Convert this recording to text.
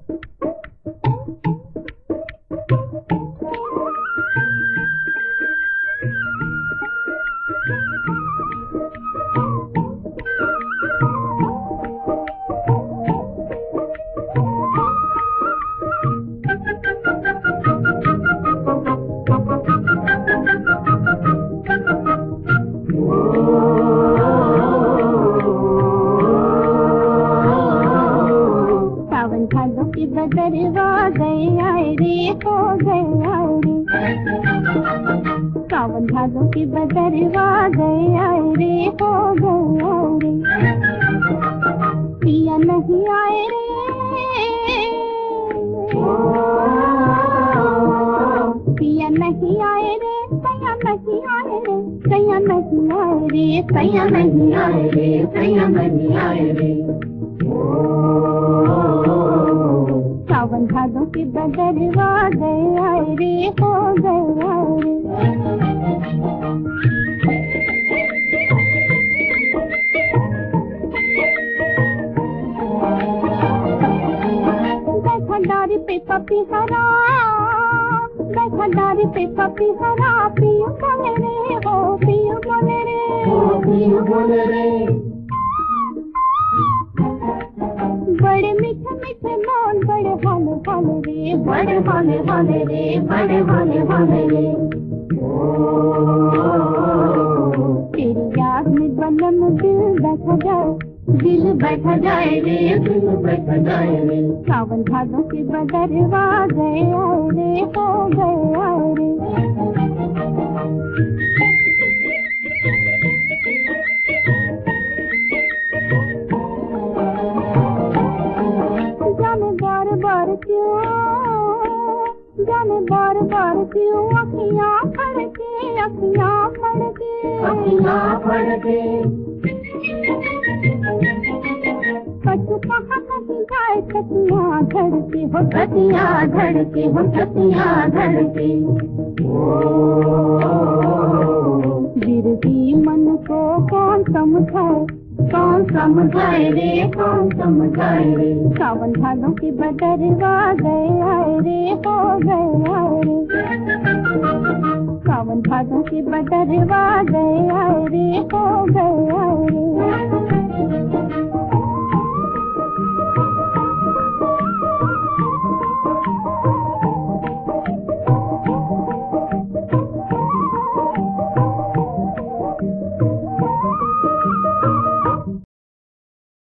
बदरवा गया रे हो गया रे, सावन भादों की बदरवा गया रे हो गया रे, पिया नहीं आए रे, पिया नहीं आए रे, सैया नहीं आए रे, सैया नहीं आए रे, सैया नहीं आए रे, सैया नहीं आए रे। सावन भादों की बदरवा गया रे हो गया रे। बैठा डारी पे पपी हरा, बैठा डारी पे पपी हरा, पियो बोले रे हो, पियो बोले रे, पियो बोले रे। बड़े मीठे मीठे मौन, बड़े हाले हाले रे, बड़े हाले हाले रे, बड़े हाले हाले रे। तेरी याद में बलम दिल बैठा जाए, दिल बैठा जाए रे, दिल बैठा जाए रे। सावन भादों की बदरवा गया रे हो गया रे। जाने बार बार क्यों, जाने बार बार क्यों अखियाँ फड़के, अखियाँ फड़के, अखियाँ फड़के। कछु कहाँ कहीं जाए छतियाँ धड़के हो, छतियाँ धड़के हो, छतियाँ धड़के। गिरती मन को कौन समझाए, कौन समझाए रे, कौन समझाए रे। सावन भादों की बदरवा गया रे हो गया रे, सावन भादों की बदरवा गया रे हो गया रे।